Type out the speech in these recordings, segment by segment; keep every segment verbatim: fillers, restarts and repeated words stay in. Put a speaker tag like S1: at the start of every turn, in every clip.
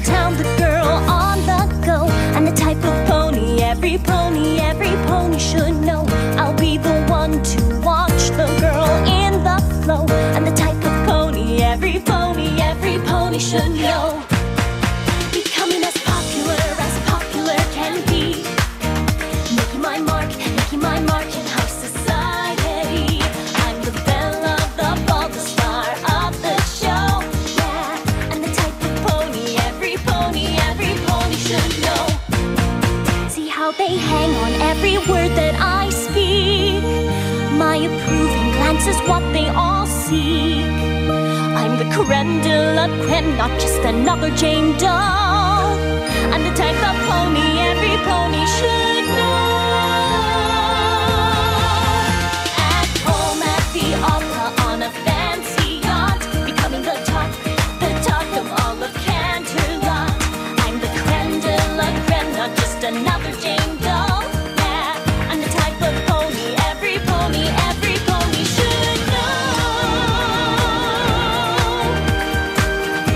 S1: town, the girl on the go, and the type of pony every pony, every pony should know. I'll be the one to watch the girl in the flow, and the type of pony every pony, every pony should know. Becoming as popular as popular can be, making my mark, making my mark in high society. I'm the belle of the ball, the star of the show, yeah. And the type of pony every pony, every pony should know. See how they hang on every word that I speak. My approving glance is what they all seek. I'm the creme de la creme, not just another Jane Doe. I'm the type of pony every pony should know. At home, at the opera, on a fancy yacht, becoming the talk, the talk of all of Canterlot. I'm the creme de la creme, not just another Jane Doe. Yeah, I'm the type of pony every pony, every pony should know.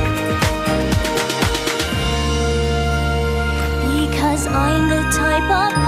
S1: Because I'm the type of